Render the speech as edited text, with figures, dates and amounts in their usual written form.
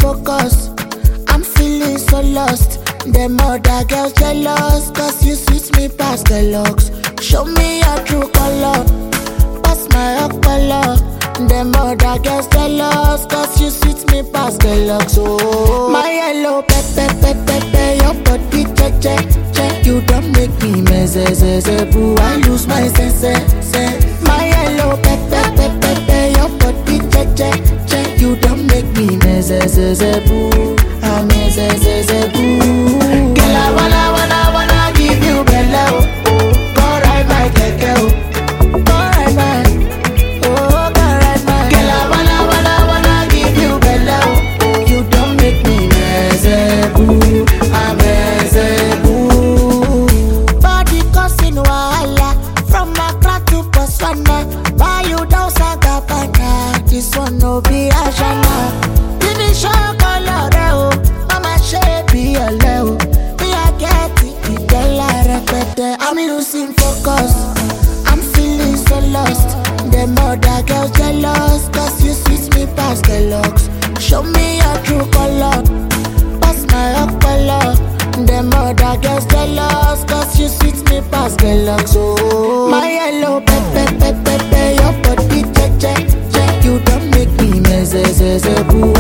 focus. I'm feeling so lost. Them other girls jealous, cause you sweet me past the looks. Show me your true color, pass my color. Them other girls jealous, cause you sweet me past the looks. Oh, my yellow pepe pepe pepe, your body che che che. You don't make me mess, boo. I lose my sense. My yellow pepe pepe pepe, your body che che che. You don't make me mess, boo. I mess, boo. Girl, I wanna give you bello. Go ride my keke, go ride my, oh, go ride my. Girl, I wanna give you bello. You don't make me mess, boo. I mess, boo. Body causing wahala from Accra to Botswana. Why you down Sagabana? This one no be Ashana. Finish your color, mama shape be a level. Me I get it, girl I repeat it. I'm losing focus. I'm feeling so lost. Them other girls jealous, cause you sweet me past the looks. Show me your true color, pass my color. Them other girls jealous, cause you sweet me past the looks. Oh, my yellow pepe pepe pepe, your body che che che. You don't make me mess, boo.